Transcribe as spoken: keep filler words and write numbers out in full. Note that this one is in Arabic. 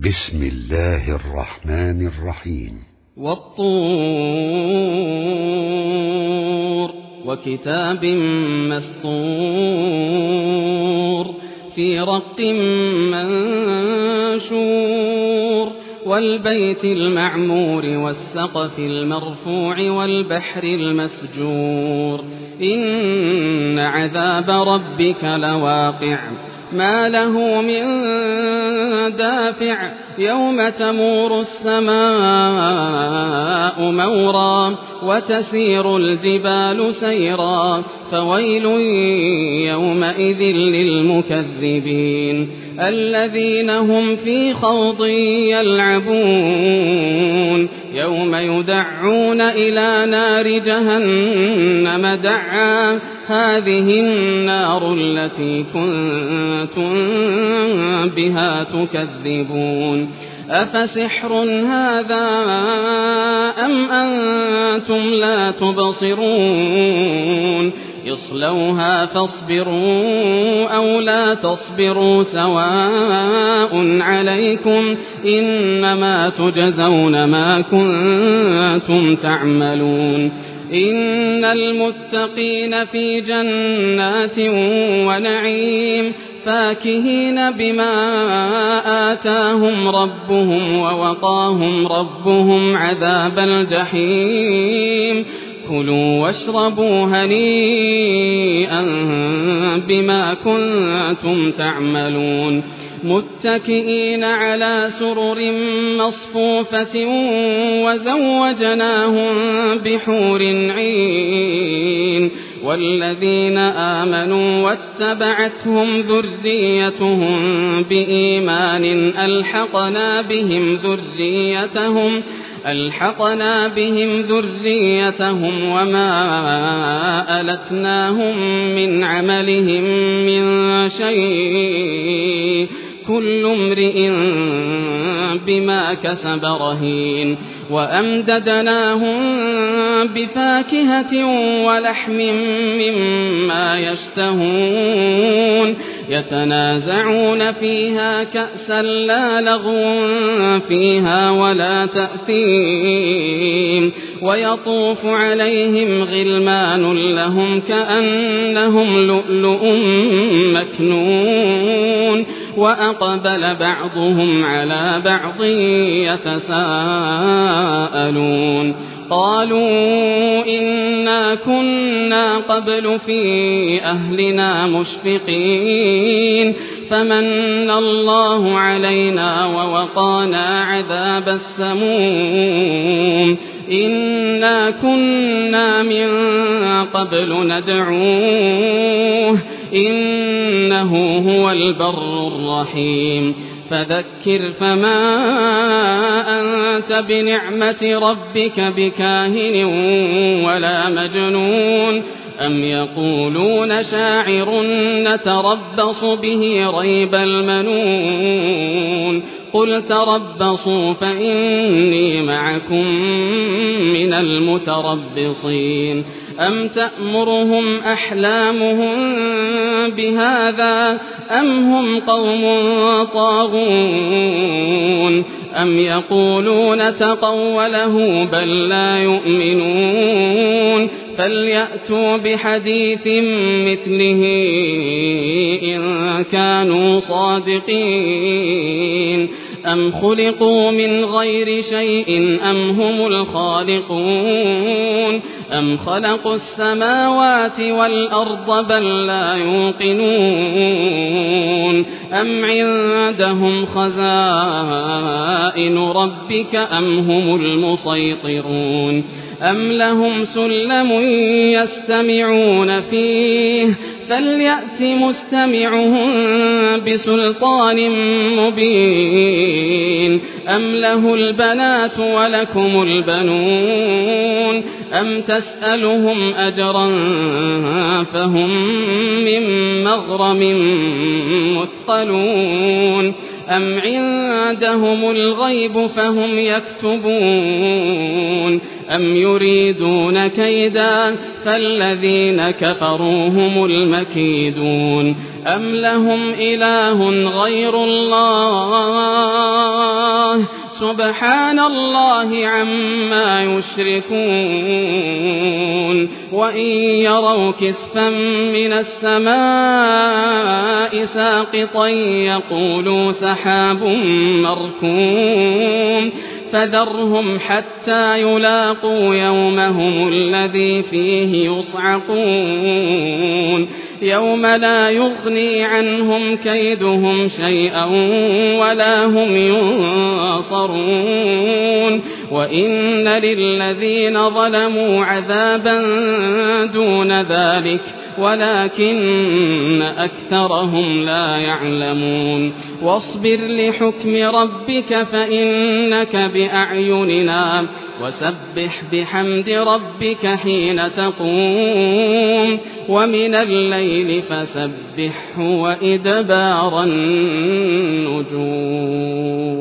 بسم الله الرحمن الرحيم. والطور وكتاب مسطور في رق منشور والبيت المعمور والسقف المرفوع والبحر المسجور إن عذاب ربك لواقع ما له من دافع يوم تمور السماء مورا وتسير الجبال سيرا فويل يومئذ للمكذبين الذين هم في خوض يلعبون يوم يدعون إلى نار جهنم دعا هذه النار التي كنتم بها تكذبون أفسحر هذا أم أنتم لا تبصرون اصلوها فاصبروا أو لا تصبروا سواء عليكم إنما تجزون ما كنتم تعملون إن المتقين في جنات ونعيم فاكهين بما آتاهم ربهم ووقاهم ربهم عذاب الجحيم كلوا واشربوا هنيئا بما كنتم تعملون متكئين على سرر مصفوفة وزوجناهم بحور عين والذين آمنوا واتبعتهم ذريتهم بإيمان ألحقنا بهم ذريتهم ألحقنا بهم ذريتهم وما ألتناهم من عملهم من شيء كل امرئ بما كسب رهين وأمددناهم بفاكهة ولحم مما يشتهون يتنازعون فيها كأسا لا لغو فيها ولا تأثيم ويطوف عليهم غلمان لهم كأنهم لؤلؤ مكنون وأقبل بعضهم على بعض يتساءلون قالوا إنا كنا قبل في أهلنا مشفقين فمن الله علينا ووقانا عذاب السموم إنا كنا من قبل ندعوه إنه هو البر الرحيم فذكر فما أنت بنعمة ربك بكاهن ولا مجنون أم يقولون شاعر نتربص به ريب المنون قل تربصوا فإني معكم من المتربصين أم تأمرهم أحلامهم بهذا أم هم قوم طاغون أم يقولون تقوله بل لا يؤمنون فليأتوا بحديث مثله إن كانوا صادقين أم خلقوا من غير شيء أم هم الخالقون أم خلقوا السماوات والأرض بل لا يوقنون أم عندهم خزائن ربك أم هم المسيطرون أم لهم سلم يستمعون فيه فليأت مستمعهم بسلطان مبين أم له البنات ولكم البنون أم تسألهم أجرا فهم من مغرم مثقلون أم عندهم الغيب فهم يكتبون أم يريدون كيدا فالذين كفروا هم المكيدون أم لهم إله غير الله الله سبحان الله عما يشركون وإن يروا كسفا من السماء ساقطا يقولوا سحاب مركوم فذرهم حتى يلاقوا يومهم الذي فيه يصعقون يوم لا يغني عنهم كيدهم شيئا ولا هم ينصرون وإن للذين ظلموا عذابا دون ذلك ولكن أكثرهم لا يعلمون واصبر لحكم ربك فإنك بأعيننا وسبح بحمد ربك حين تقوم ومن الليل فسبحه وإدبار النجوم.